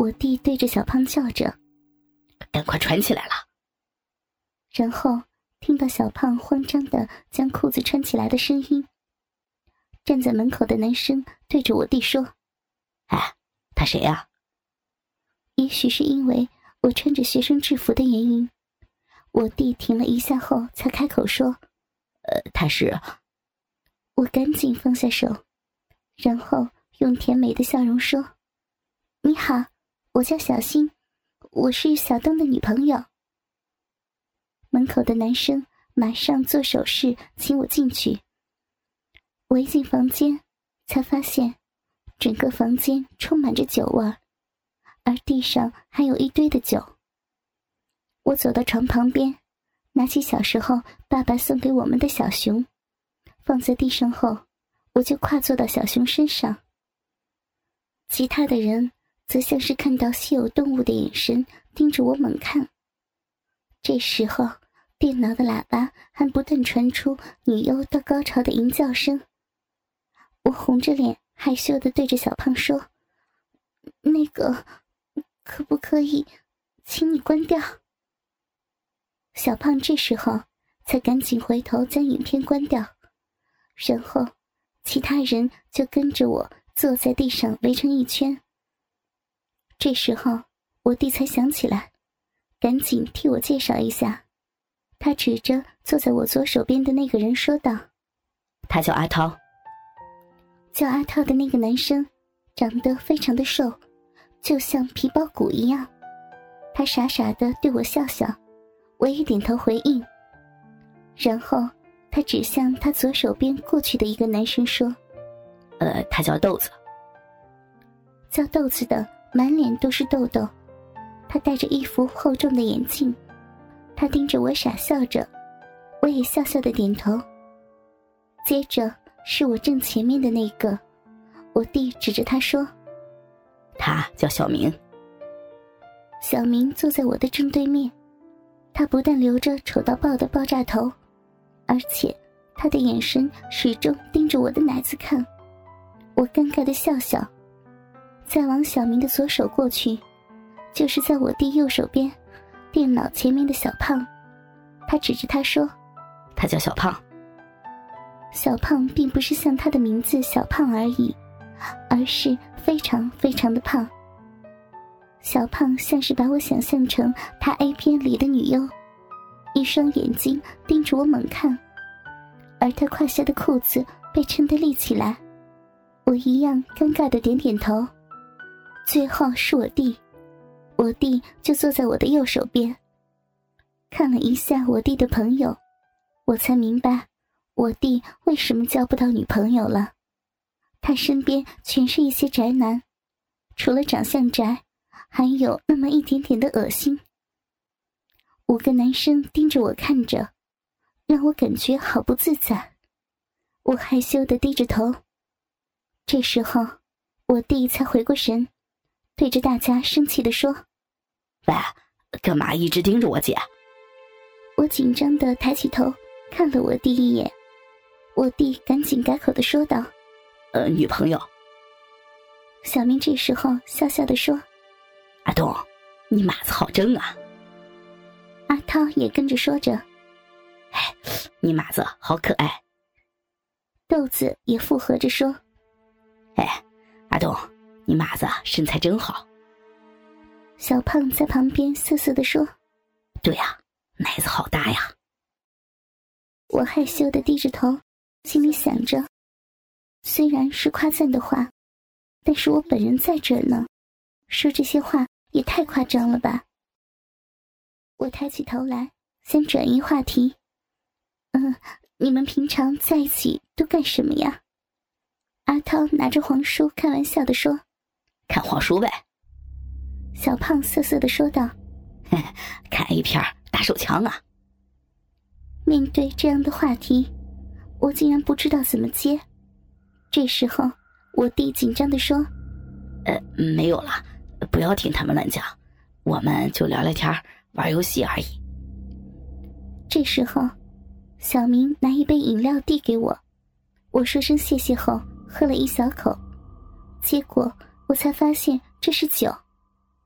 我弟对着小胖叫着：“ 赶快穿起来了！” 然后听到小胖慌张地将裤子穿起来的声音。站在门口的男生对着我弟说：“ 哎，他谁呀？” 也许是因为我穿着学生制服的原因，我弟停了一下后才开口说：“ 他是……” 我赶紧放下手，然后用甜美的笑容说：“你好，我叫小新，我是小东的女朋友。”门口的男生马上做手势请我进去。我一进房间，才发现整个房间充满着酒味儿，而地上还有一堆的酒。我走到床旁边，拿起小时候爸爸送给我们的小熊，放在地上后，我就跨坐到小熊身上。其他的人则像是看到稀有动物的眼神盯着我猛看。这时候，电脑的喇叭还不断传出女优到高潮的吟叫声。我红着脸害羞地对着小胖说：“那个，可不可以请你关掉？”小胖这时候才赶紧回头将影片关掉，然后其他人就跟着我坐在地上围成一圈。这时候我弟才想起来，赶紧替我介绍一下。他指着坐在我左手边的那个人说道：“ 他叫阿涛。” 叫阿涛的那个男生长得非常的瘦，就像皮包骨一样。他傻傻地对我笑笑，我也点头回应。然后他指向他左手边过去的一个男生说：“ 他叫豆子。” 叫豆子的满脸都是痘痘，他戴着一副厚重的眼镜，他盯着我傻笑着，我也笑笑的点头。接着是我正前面的那个，我弟指着他说：“ 他叫小明。” 小明坐在我的正对面，他不但留着丑到爆的爆炸头，而且他的眼神始终盯着我的奶子看。我尴尬的笑笑，再往小明的左手过去，就是在我弟右手边电脑前面的小胖，他指着他说：“ 他叫小胖。” 小胖并不是像他的名字小胖而已，而是非常非常的胖。小胖像是把我想象成他 A 片里的女优，一双眼睛盯着我猛看，而他胯下的裤子被撑得立起来，我一样尴尬的点点头。最后是我弟，我弟就坐在我的右手边。看了一下我弟的朋友，我才明白我弟为什么交不到女朋友了。他身边全是一些宅男，除了长相宅，还有那么一点点的恶心。5个男生盯着我看着，让我感觉好不自在。我害羞地低着头。这时候我弟才回过神，对着大家生气地说：“ 喂，干嘛一直盯着我姐？” 我紧张地抬起头看了我弟一眼，我弟赶紧改口地说道：“ 女朋友。” 小明这时候笑笑地说：“ 阿东，你马子好正啊。” 阿涛也跟着说着：“ 哎，你马子好可爱。” 豆子也附和着说：“ 哎，阿东，你马子身材真好。” 小胖在旁边瑟瑟地说：“ 对呀，奶子好大呀。” 我害羞地低着头，心里想着，虽然是夸赞的话，但是我本人在这儿呢，说这些话也太夸张了吧。我抬起头来，想转移话题。你们平常在一起都干什么呀？阿涛拿着黄书开玩笑地说：“ 看黄书呗。” 小胖瑟瑟地说道：“ 看 A 片打手枪啊。” 面对这样的话题，我竟然不知道怎么接。这时候我弟紧张地说：“ 没有了，不要听他们乱讲，我们就聊聊天玩游戏而已。” 这时候小明拿一杯饮料递给我，我说声谢谢后喝了一小口，结果我才发现这是酒。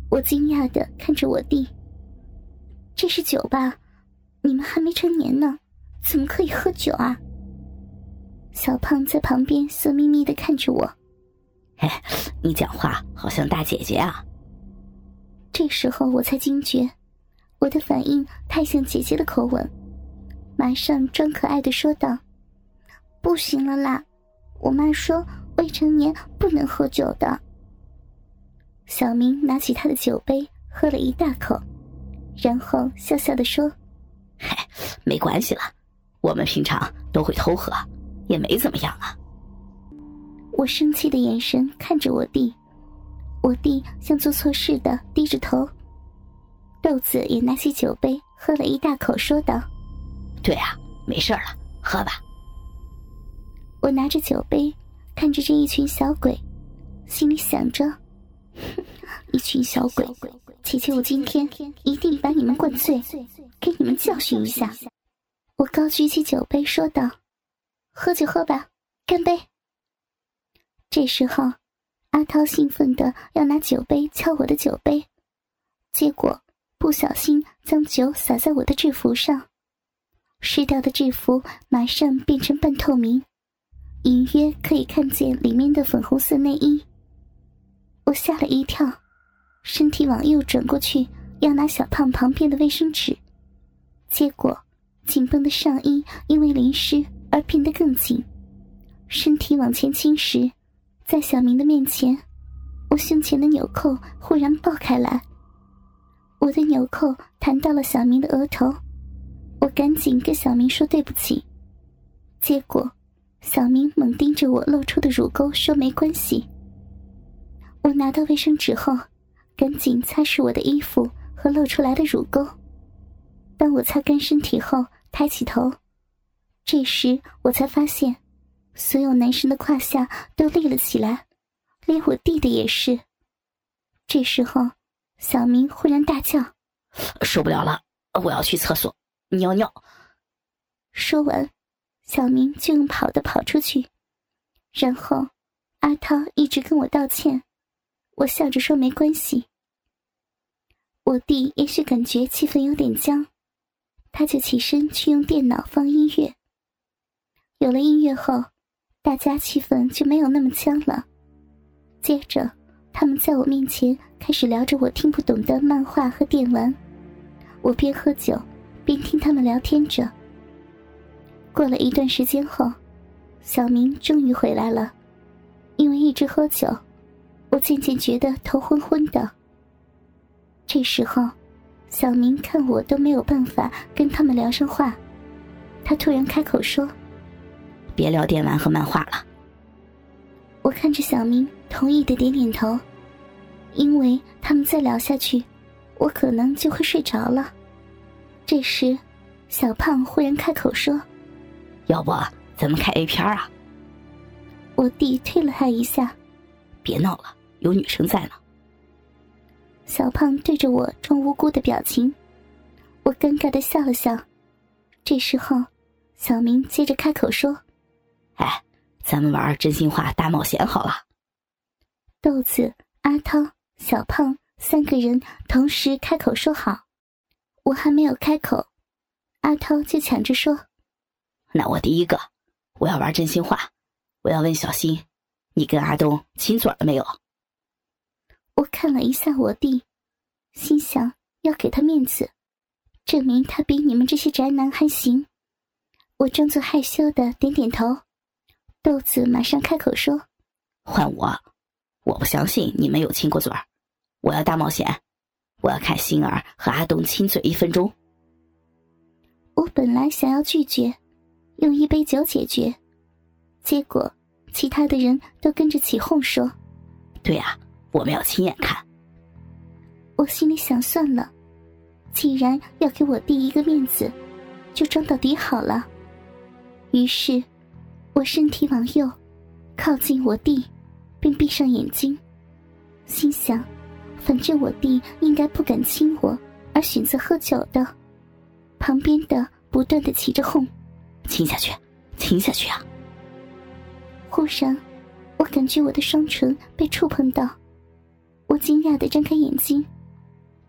我惊讶地看着我弟，这是酒吧？你们还没成年呢，怎么可以喝酒啊？小胖在旁边色眯眯地看着我。 嘿，你讲话好像大姐姐啊。 这时候我才惊觉，我的反应太像姐姐的口吻，马上装可爱地说道：不行了啦，我妈说未成年不能喝酒的。小明拿起他的酒杯喝了一大口，然后笑笑地说： 嘿，没关系了，我们平常都会偷喝，也没怎么样啊。 我生气的眼神看着我弟，我弟像做错事的低着头。豆子也拿起酒杯喝了一大口，说道： 对啊，没事了，喝吧。 我拿着酒杯看着这一群小鬼，心里想着一群小鬼，姐姐我今天一定把你们灌醉，给你们教训一下。我高举起酒杯说道：喝就喝吧，干杯。这时候阿涛兴奋地要拿酒杯敲我的酒杯，结果不小心将酒洒在我的制服上，湿掉的制服马上变成半透明，隐约可以看见里面的粉红色内衣。我吓了一跳，身体往右转过去要拿小胖旁边的卫生纸，结果紧绷的上衣因为淋湿而变得更紧，身体往前倾时，在小明的面前，我胸前的纽扣忽然爆开来，我的纽扣弹到了小明的额头，我赶紧跟小明说对不起，结果小明猛盯着我露出的乳沟说没关系。我拿到卫生纸后，赶紧擦拭我的衣服和露出来的乳沟。当我擦干身体后，抬起头，这时我才发现所有男生的胯下都立了起来，连我弟的也是。这时候小明忽然大叫： 受不了了，我要去厕所尿尿。 说完，小明就用跑的跑出去，然后阿涛一直跟我道歉，我笑着说没关系。我弟也许感觉气氛有点僵，他就起身去用电脑放音乐。有了音乐后，大家气氛就没有那么僵了。接着他们在我面前开始聊着我听不懂的漫画和电玩，我边喝酒边听他们聊天着。过了一段时间后，小明终于回来了，因为一直喝酒，我渐渐觉得头昏昏的。这时候小明看我都没有办法跟他们聊上话，他突然开口说： 别聊电玩和漫画了。 我看着小明同意的点点头，因为他们再聊下去，我可能就会睡着了。这时小胖忽然开口说： 要不咱们看 A 片啊？ 我弟推了他一下： 别闹了，有女生在呢。 小胖对着我装无辜的表情，我尴尬地笑了笑。这时候小明接着开口说： 哎，咱们玩真心话大冒险好了。 豆子、阿涛、小胖三个人同时开口说好。我还没有开口，阿涛就抢着说： 那我第一个，我要玩真心话，我要问小新，你跟阿东亲嘴了没有？ 我看了一下我弟，心想要给他面子，证明他比你们这些宅男还行。我装作害羞的点点头。豆子马上开口说： 换我不相信你们有亲过嘴儿，我要大冒险，我要看星儿和阿东亲嘴1分钟。 我本来想要拒绝，用一杯酒解决，结果其他的人都跟着起哄说： 对啊，我们要亲眼看。 我心里想算了，既然要给我弟一个面子，就装到底好了。于是我身体往右靠近我弟，并闭上眼睛，心想反正我弟应该不敢亲我而选择喝酒的。旁边的不断地起着哄： 亲下去，亲下去啊！ 忽然我感觉我的双唇被触碰到，我惊讶地张开眼睛，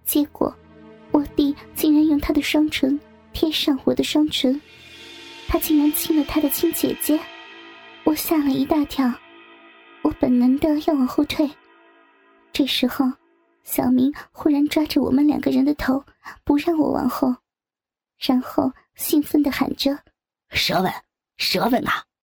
结果我弟竟然用他的双唇贴上我的双唇，他竟然亲了他的亲姐姐，我吓了一大跳，我本能的要往后退。这时候小明忽然抓着我们2个人的头，不让我往后，然后兴奋地喊着： 舌吻，舌吻啊！